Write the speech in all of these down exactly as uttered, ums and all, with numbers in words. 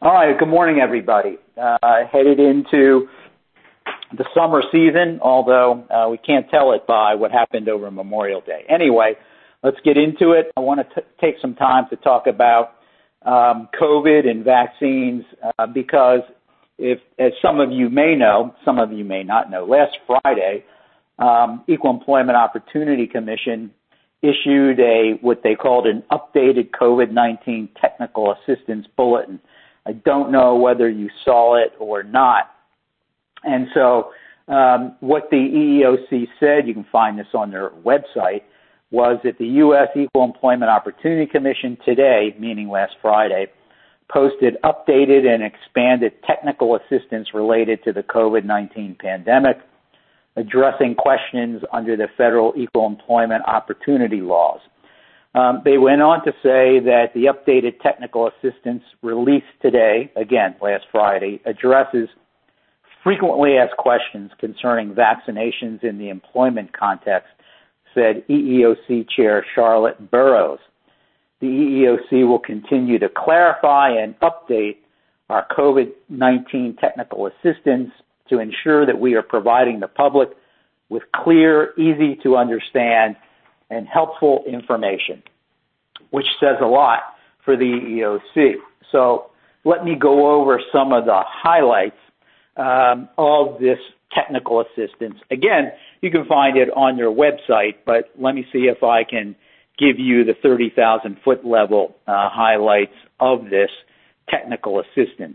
All right, good morning, everybody. Uh, headed into the summer season, although uh, we can't tell it by what happened over Memorial Day. Anyway, let's get into it. I want to t- take some time to talk about um, COVID and vaccines uh, because, if, as some of you may know, some of you may not know, last Friday, um, Equal Employment Opportunity Commission issued a what they called an updated COVID nineteen technical assistance bulletin. I don't know whether you saw it or not. And so um, what the E E O C said, you can find this on their website, was that the U S Equal Employment Opportunity Commission today, meaning last Friday, posted updated and expanded technical assistance related to the COVID nineteen pandemic, addressing questions under the federal equal employment opportunity laws. Um, they went on to say that the updated technical assistance released today, again, last Friday, addresses frequently asked questions concerning vaccinations in the employment context, said E E O C Chair Charlotte Burrows. The E E O C will continue to clarify and update our COVID nineteen technical assistance to ensure that we are providing the public with clear, easy to understand, and helpful information, which says a lot for the E E O C. So let me go over some of the highlights um, of this technical assistance. Again, you can find it on their website, but let me see if I can give you the thirty thousand foot level uh, highlights of this technical assistance.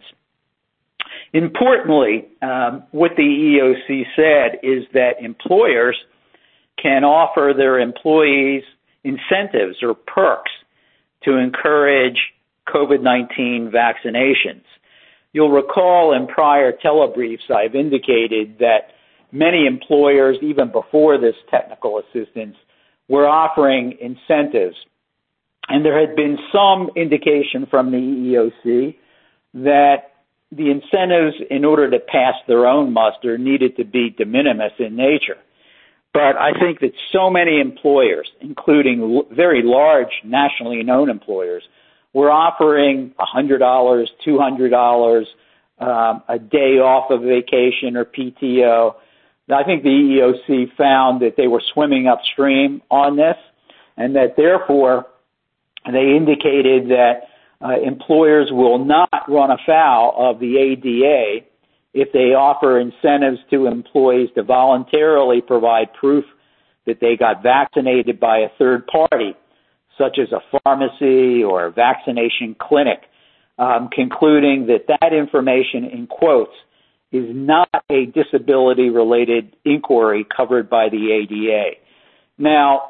Importantly, um, what the E E O C said is that employers can offer their employees incentives or perks to encourage COVID nineteen vaccinations. You'll recall in prior telebriefs I've indicated that many employers, even before this technical assistance, were offering incentives. And there had been some indication from the E E O C that the incentives, in order to pass their own muster, needed to be de minimis in nature. But I think that so many employers, including very large nationally known employers, were offering one hundred dollars, two hundred dollars, um, a day off of vacation or P T O. I think the E E O C found that they were swimming upstream on this, and that therefore they indicated that uh, employers will not run afoul of the A D A if they offer incentives to employees to voluntarily provide proof that they got vaccinated by a third party, such as a pharmacy or a vaccination clinic, um, concluding that that information, in quotes, is not a disability-related inquiry covered by the A D A. Now,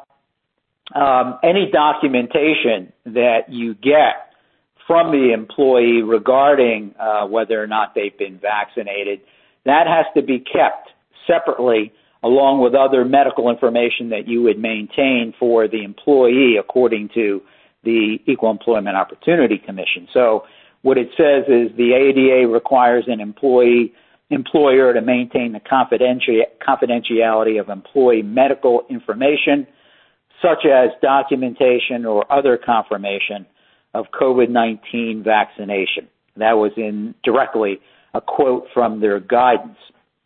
um, any documentation that you get from the employee regarding uh, whether or not they've been vaccinated, that has to be kept separately along with other medical information that you would maintain for the employee according to the Equal Employment Opportunity Commission. So what it says is the A D A requires an employee employer to maintain the confidenti- confidentiality of employee medical information, such as documentation or other confirmation of COVID nineteen vaccination. That was in directly a quote from their guidance.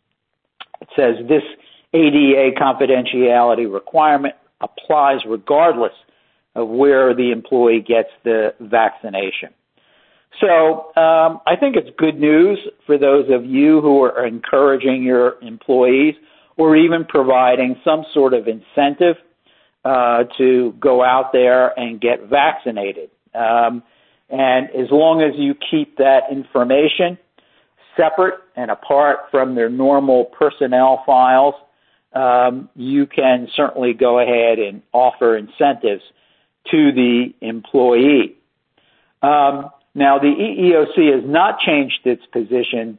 It says this A D A confidentiality requirement applies regardless of where the employee gets the vaccination. So um, I think it's good news for those of you who are encouraging your employees or even providing some sort of incentive uh, to go out there and get vaccinated. Um, and as long as you keep that information separate and apart from their normal personnel files, um, you can certainly go ahead and offer incentives to the employee. Um, now, the E E O C has not changed its position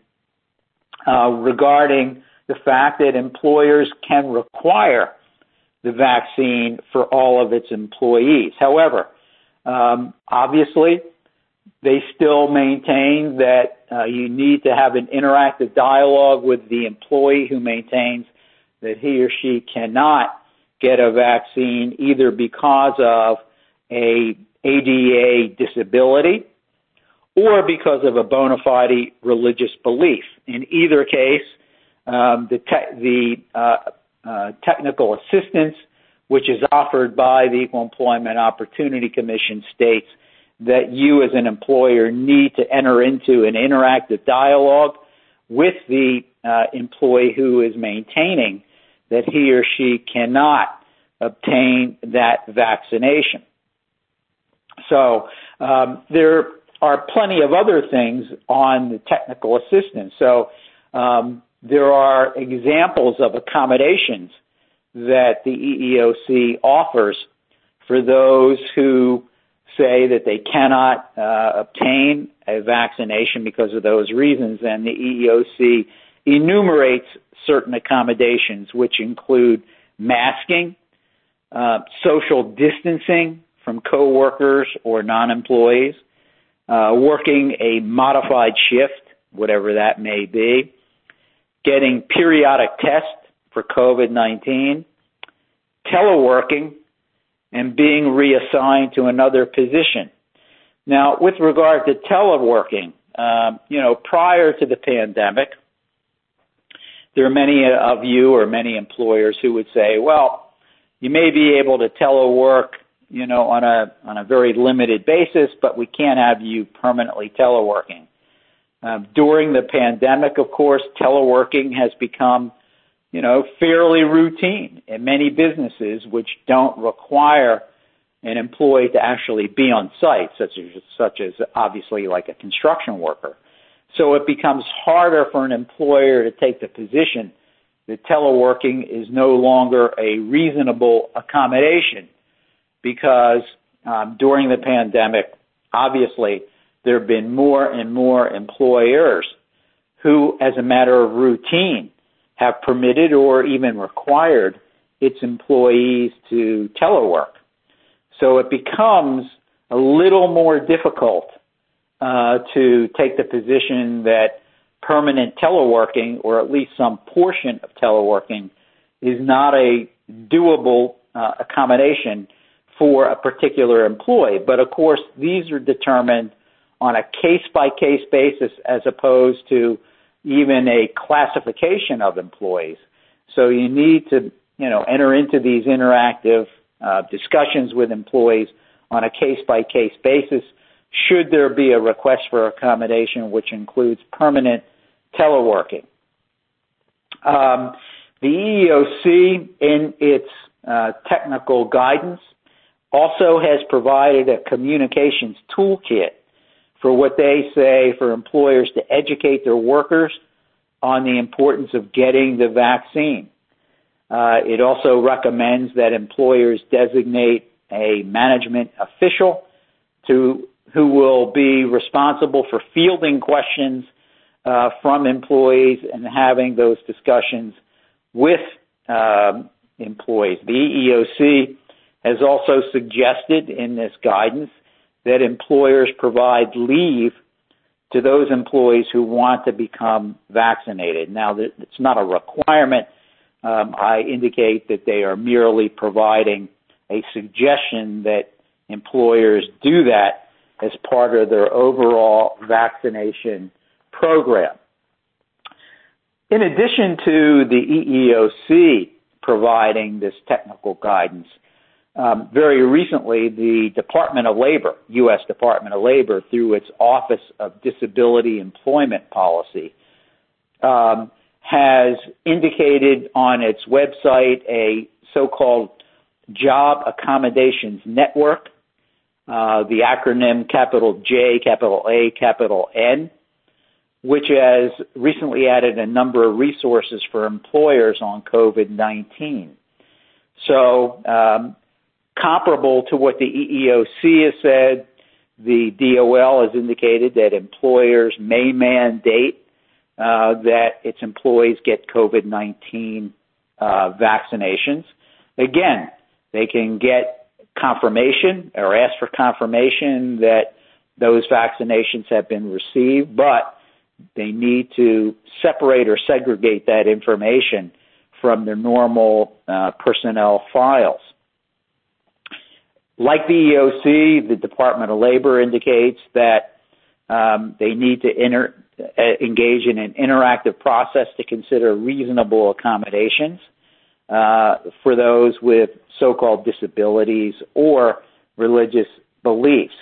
uh, regarding the fact that employers can require the vaccine for all of its employees. However, um, obviously, they still maintain that uh, you need to have an interactive dialogue with the employee who maintains that he or she cannot get a vaccine either because of a A D A disability or because of a bona fide religious belief. In either case, um, the, te- the uh, uh, technical assistance, which is offered by the Equal Employment Opportunity Commission, states that you as an employer need to enter into an interactive dialogue with the uh, employee who is maintaining that he or she cannot obtain that vaccination. So um, there are plenty of other things on the technical assistance. So um, there are examples of accommodations that the E E O C offers for those who say that they cannot uh, obtain a vaccination because of those reasons, and the E E O C enumerates certain accommodations, which include masking, uh, social distancing from coworkers or non-employees, uh, working a modified shift, whatever that may be, getting periodic tests for COVID nineteen, teleworking, and being reassigned to another position. Now, with regard to teleworking, um, you know, prior to the pandemic, there are many of you or many employers who would say, well, you may be able to telework, you know, on a on a very limited basis, but we can't have you permanently teleworking. Um, during the pandemic, of course, teleworking has become, you know, fairly routine in many businesses which don't require an employee to actually be on site, such as, such as obviously like a construction worker. So it becomes harder for an employer to take the position that teleworking is no longer a reasonable accommodation because um, during the pandemic, obviously, there have been more and more employers who, as a matter of routine, have permitted or even required its employees to telework. So it becomes a little more difficult uh, to take the position that permanent teleworking, or at least some portion of teleworking, is not a doable uh, accommodation for a particular employee. But of course, these are determined on a case-by-case basis as opposed to even a classification of employees. So you need to, you know, enter into these interactive uh, discussions with employees on a case-by-case basis should there be a request for accommodation which includes permanent teleworking. Um, the E E O C, in its uh, technical guidance, also has provided a communications toolkit for what they say for employers to educate their workers on the importance of getting the vaccine. Uh, it also recommends that employers designate a management official to who will be responsible for fielding questions uh, from employees and having those discussions with um, employees. The E E O C has also suggested in this guidance that employers provide leave to those employees who want to become vaccinated. Now, it's not a requirement. Um, I indicate that they are merely providing a suggestion that employers do that as part of their overall vaccination program. In addition to the E E O C providing this technical guidance, Um, very recently, the Department of Labor, U S Department of Labor, through its Office of Disability Employment Policy, um, has indicated on its website a so-called Job Accommodations Network, uh, the acronym capital J, capital A, capital N, which has recently added a number of resources for employers on COVID nineteen. So, um, comparable to what the E E O C has said, the D O L has indicated that employers may mandate uh, that its employees get COVID nineteen uh, vaccinations. Again, they can get confirmation or ask for confirmation that those vaccinations have been received, but they need to separate or segregate that information from their normal uh, personnel files. Like the E E O C, the Department of Labor indicates that Um, they need to inter, uh, engage in an interactive process to consider reasonable accommodations uh, for those with so-called disabilities or religious beliefs.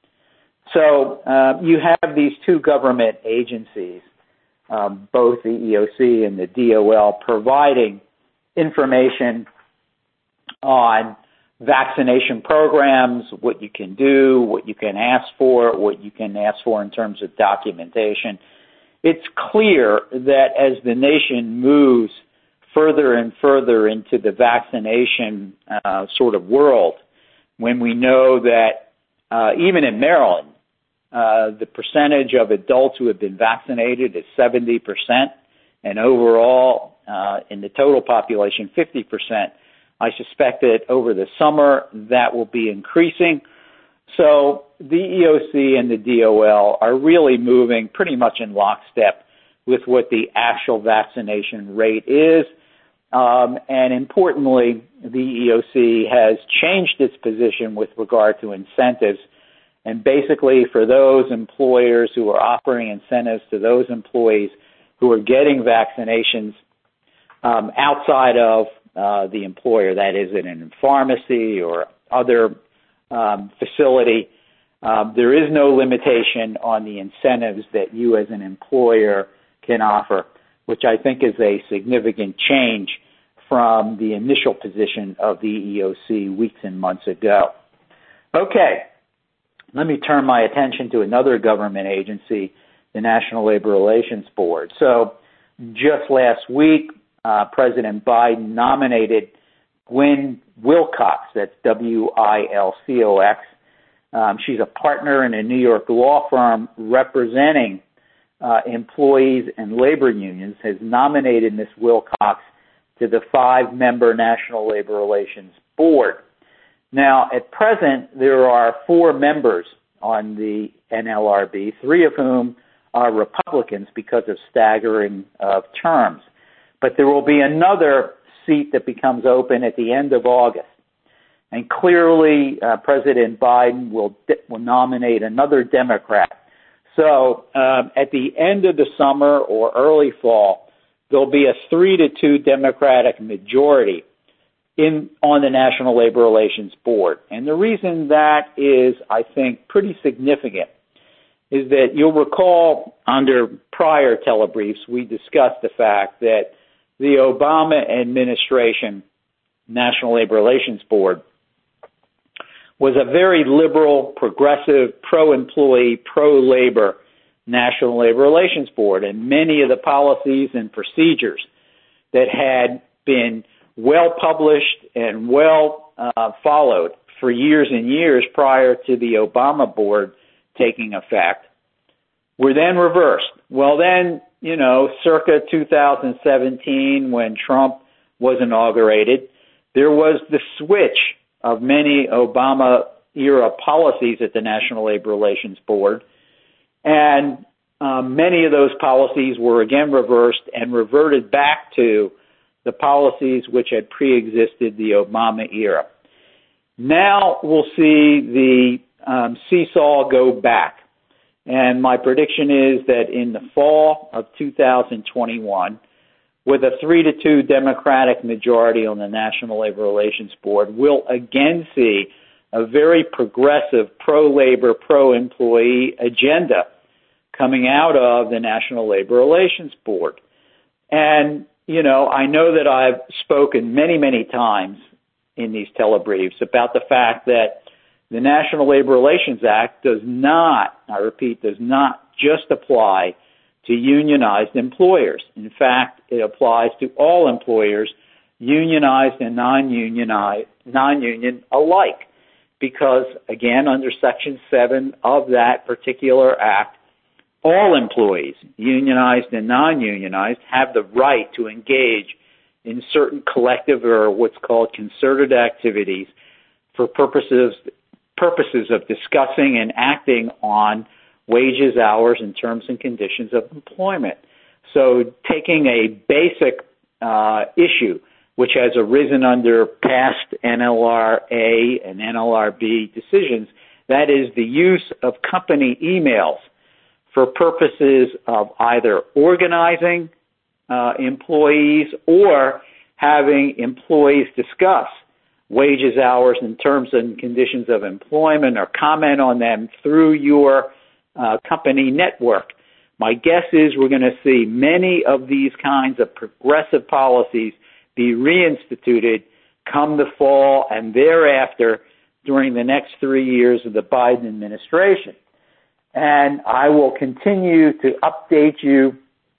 So uh, you have these two government agencies, um, both the E O C and the D O L, providing information on vaccination programs, what you can do, what you can ask for, what you can ask for in terms of documentation. It's clear that as the nation moves further and further into the vaccination uh, sort of world, when we know that uh, even in Maryland, uh, the percentage of adults who have been vaccinated is seventy percent, and overall uh, in the total population, fifty percent. I suspect that over the summer that will be increasing. So the E O C and the D O L are really moving pretty much in lockstep with what the actual vaccination rate is. Um, and importantly, the E O C has changed its position with regard to incentives. And basically for those employers who are offering incentives to those employees who are getting vaccinations um, outside of uh, the employer, that is in a pharmacy or other um, facility, um, there is no limitation on the incentives that you as an employer can offer, which I think is a significant change from the initial position of the E O C weeks and months ago. Okay, let me turn my attention to another government agency, the National Labor Relations Board. So just last week, uh, President Biden nominated Gwen Wilcox, that's W I L C O X. Um, she's a partner in a New York law firm representing uh, employees and labor unions, has nominated Miz Wilcox to the five-member National Labor Relations Board. Now, at present, there are four members on the N L R B, three of whom are Republicans because of staggering of terms. But there will be another seat that becomes open at the end of August. And clearly, uh, President Biden will, will nominate another Democrat. So um, at the end of the summer or early fall, there'll be a three to two Democratic majority in on the National Labor Relations Board. And the reason that is, I think, pretty significant is that you'll recall under prior telebriefs, we discussed the fact that the Obama administration National Labor Relations Board was a very liberal, progressive, pro-employee, pro-labor National Labor Relations Board, and many of the policies and procedures that had been well published and well uh, followed for years and years prior to the Obama board taking effect were then reversed. Well, then, you know, circa two thousand seventeen, when Trump was inaugurated, there was the switch of many Obama-era policies at the National Labor Relations Board, and um, many of those policies were again reversed and reverted back to the policies which had pre-existed the Obama era. Now we'll see the um, seesaw go back. And my prediction is that in the fall of two thousand twenty-one, with a three to two Democratic majority on the National Labor Relations Board, we'll again see a very progressive pro-labor, pro-employee agenda coming out of the National Labor Relations Board. And you know, I know that I've spoken many, many times in these telebriefs about the fact that the National Labor Relations Act does not, I repeat, does not just apply to unionized employers. In fact, it applies to all employers, unionized and non-unionized, non-union alike, because, again, under Section seven of that particular act, all employees, unionized and non-unionized, have the right to engage in certain collective or what's called concerted activities for purposes purposes of discussing and acting on wages, hours, and terms and conditions of employment. So taking a basic uh, issue which has arisen under past N L R A and N L R B decisions, that is the use of company emails for purposes of either organizing uh, employees or having employees discuss wages, hours, and terms and conditions of employment or comment on them through your uh, company network. My guess is we're going to see many of these kinds of progressive policies be reinstituted come the fall and thereafter during the next three years of the Biden administration. And I will continue to update you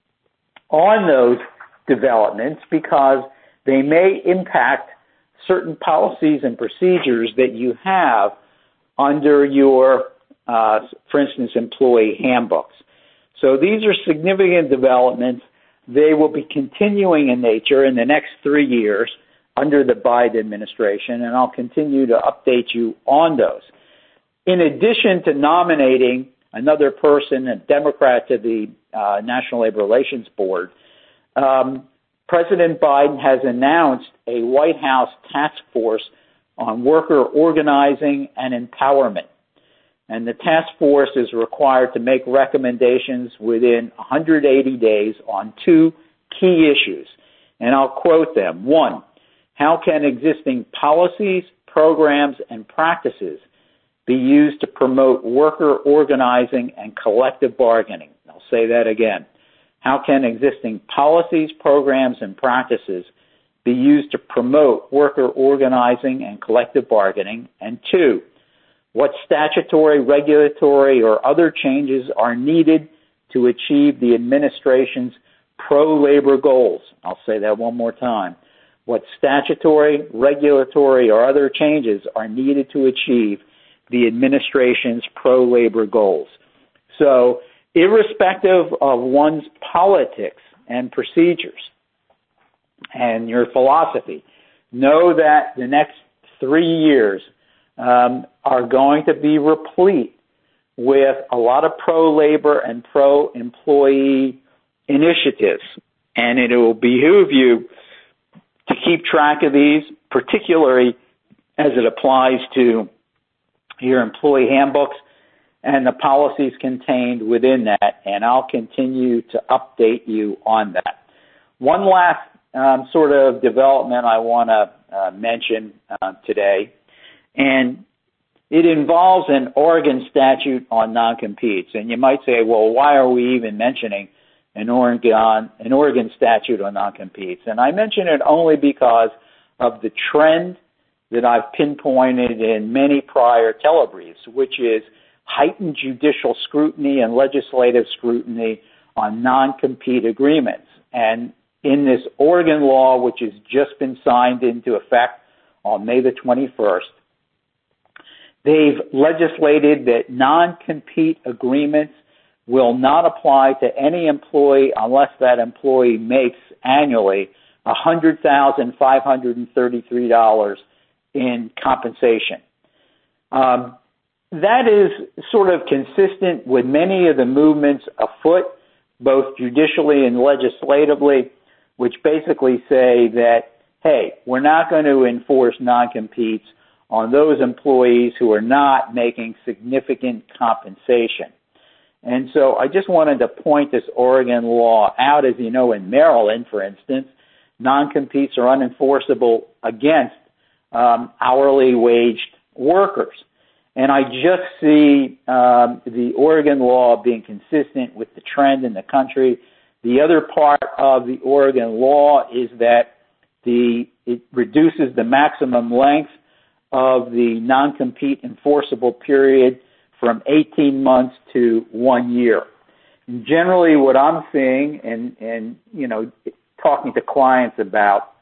on those developments because they may impact certain policies and procedures that you have under your, uh, for instance, employee handbooks. So these are significant developments. They will be continuing in nature in the next three years under the Biden administration, and I'll continue to update you on those. In addition to nominating another person, a Democrat, to the uh, National Labor Relations Board, um, President Biden has announced a White House task force on worker organizing and empowerment. And the task force is required to make recommendations within one hundred eighty days on two key issues. And I'll quote them. One, how can existing policies, programs, and practices be used to promote worker organizing and collective bargaining? I'll say that again. How can existing policies, programs, and practices be used to promote worker organizing and collective bargaining? And two, what statutory, regulatory, or other changes are needed to achieve the administration's pro-labor goals? I'll say that one more time. What statutory, regulatory, or other changes are needed to achieve the administration's pro-labor goals? So, irrespective of one's politics and procedures and your philosophy, know that the next three years um, are going to be replete with a lot of pro-labor and pro-employee initiatives. And it will behoove you to keep track of these, particularly as it applies to your employee handbooks and the policies contained within that, and I'll continue to update you on that. One last um, sort of development I want to uh, mention uh, today, and it involves an Oregon statute on non-competes. And you might say, well, why are we even mentioning an Oregon, an Oregon statute on non-competes? And I mention it only because of the trend that I've pinpointed in many prior telebriefs, which is heightened judicial scrutiny and legislative scrutiny on non-compete agreements. And in this Oregon law, which has just been signed into effect on May the twenty-first, they've legislated that non-compete agreements will not apply to any employee unless that employee makes annually one hundred thousand five hundred thirty-three dollars in compensation. Um, That is sort of consistent with many of the movements afoot, both judicially and legislatively, which basically say that, hey, we're not going to enforce non-competes on those employees who are not making significant compensation. And so I just wanted to point this Oregon law out. As you know, in Maryland, for instance, non-competes are unenforceable against um, hourly waged workers. And I just see um, the Oregon law being consistent with the trend in the country. The other part of the Oregon law is that the it reduces the maximum length of the non-compete enforceable period from eighteen months to one year. And generally what I'm seeing and, and, you know, talking to clients about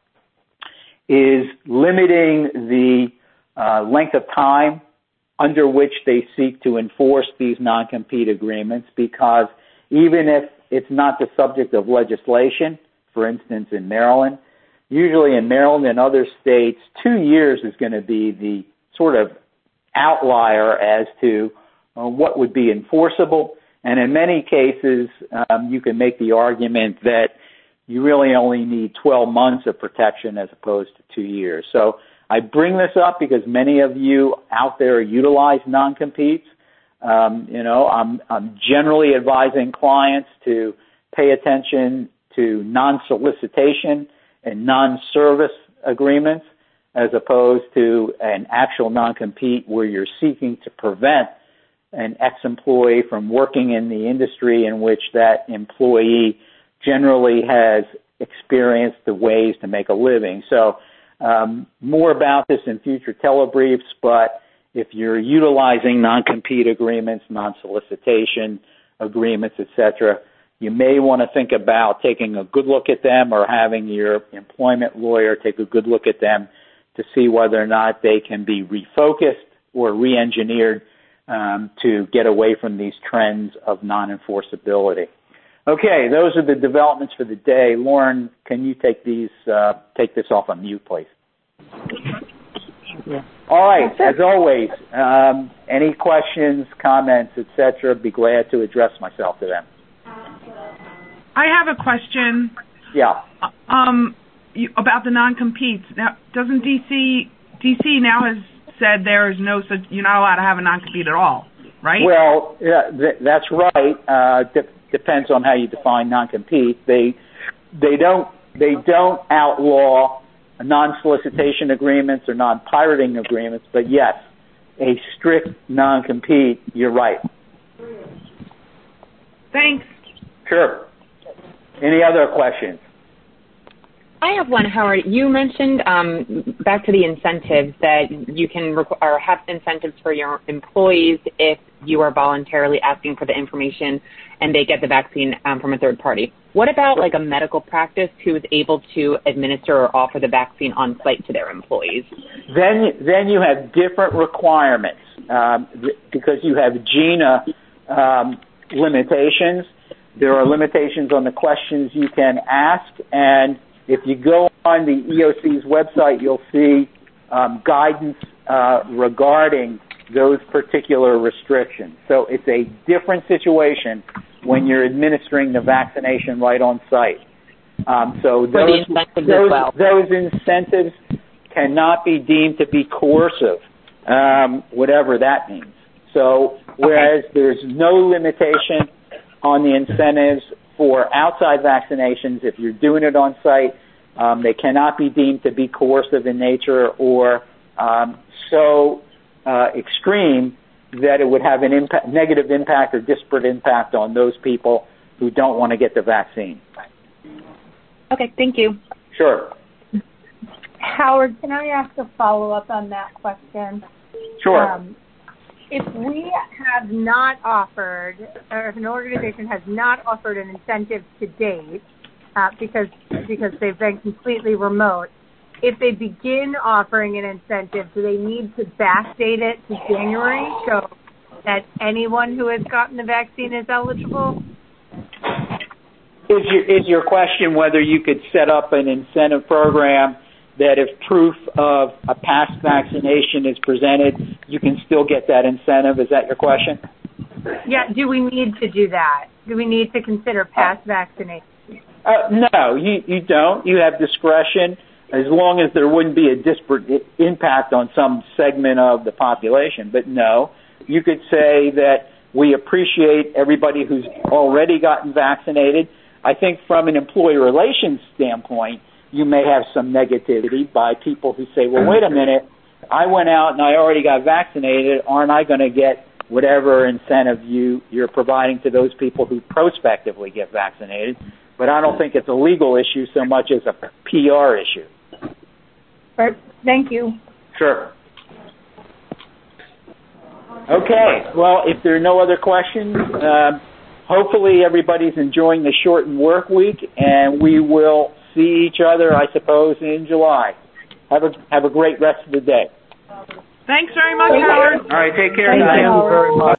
is limiting the uh, length of time under which they seek to enforce these non-compete agreements, because even if it's not the subject of legislation, for instance, in Maryland, usually in Maryland and other states, two years is going to be the sort of outlier as to uh, what would be enforceable. And in many cases, um, you can make the argument that you really only need twelve months of protection as opposed to two years. So I bring this up because many of you out there utilize non-competes. Um, you know, I'm, I'm generally advising clients to pay attention to non-solicitation and non-service agreements as opposed to an actual non-compete where you're seeking to prevent an ex-employee from working in the industry in which that employee generally has experienced the ways to make a living. So um, more about this in future telebriefs, but if you're utilizing non-compete agreements, non-solicitation agreements, et cetera, you may want to think about taking a good look at them or having your employment lawyer take a good look at them to see whether or not they can be refocused or re-engineered um, to get away from these trends of non-enforceability. Okay, those are the developments for the day. Lauren, can you take these, uh, take this off on mute, please? Yeah. All right, as always, um, any questions, comments, et cetera, be glad to address myself to them. I have a question. Yeah. Um, you, about the non-competes. Now, doesn't D C D C now has said there is no such, you're not allowed to have a non-compete at all, right? Well, yeah, th- that's right. Uh, de- depends on how you define non-compete. They they don't they don't outlaw non-solicitation agreements or non-pirating agreements, but yes, a strict non-compete. You're right. Thanks. Sure. Any other questions? I have one, Howard. You mentioned um, back to the incentives that you can requ- or have incentives for your employees if you are voluntarily asking for the information and they get the vaccine um, from a third party. What about like a medical practice who is able to administer or offer the vaccine on site to their employees? Then, then you have different requirements um, th- because you have GINA um, limitations. There are limitations on the questions you can ask, and if you go on the E O C's website, you'll see um, guidance uh, regarding those particular restrictions. So it's a different situation when you're administering the vaccination right on site. Um, so those, those, well. those incentives cannot be deemed to be coercive, um, whatever that means. So whereas okay. there's no limitation on the incentives for outside vaccinations, if you're doing it on site, um, they cannot be deemed to be coercive in nature or um, so uh, extreme that it would have an impact, negative impact or disparate impact on those people who don't want to get the vaccine. Okay, thank you. Sure. Howard, can I ask a follow-up on that question? Sure. Um, if we have not offered, or if an organization has not offered an incentive to date, uh, because because they've been completely remote, if they begin offering an incentive, do they need to backdate it to January so that anyone who has gotten the vaccine is eligible? Is your, is your question whether you could set up an incentive program that if proof of a past vaccination is presented, you can still get that incentive? Is that your question? Yeah, do we need to do that? Do we need to consider past uh, vaccination? Uh, no, you, you don't. You have discretion as long as there wouldn't be a disparate impact on some segment of the population. But no, you could say that we appreciate everybody who's already gotten vaccinated. I think from an employee relations standpoint, you may have some negativity by people who say, well, wait a minute, I went out and I already got vaccinated. Aren't I going to get whatever incentive you, you're providing to those people who prospectively get vaccinated? But I don't think it's a legal issue so much as a P R issue. Right. Thank you. Sure. Okay. Well, if there are no other questions, uh, hopefully everybody's enjoying the shortened work week, and we will see each other, I suppose, in July. Have a have a great rest of the day. Thanks very much, Howard. All right, take care, Thank guys. you very much.